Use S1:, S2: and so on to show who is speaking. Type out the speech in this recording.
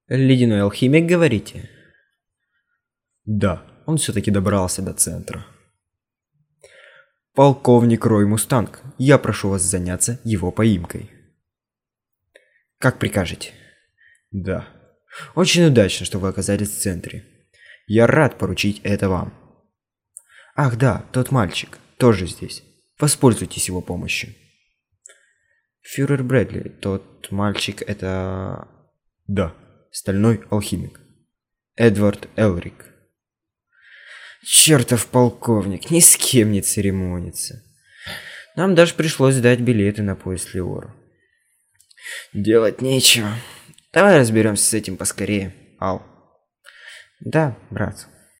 S1: Ледяной алхимик, говорите? Да, он все-таки добрался до центра. Полковник Рой Мустанг, я прошу вас заняться его поимкой. Как прикажете? Да. Очень удачно, что вы оказались в центре. Я рад поручить это вам. Ах да, тот мальчик тоже здесь. Воспользуйтесь его помощью. Фюрер Брэдли, тот мальчик это... Да, стальной алхимик. Эдвард Элрик. Чертов полковник, ни с кем не церемонится. Нам даже пришлось сдать билеты на поезд Леору. Делать нечего. Давай разберемся с этим поскорее, Ал. Да, брат.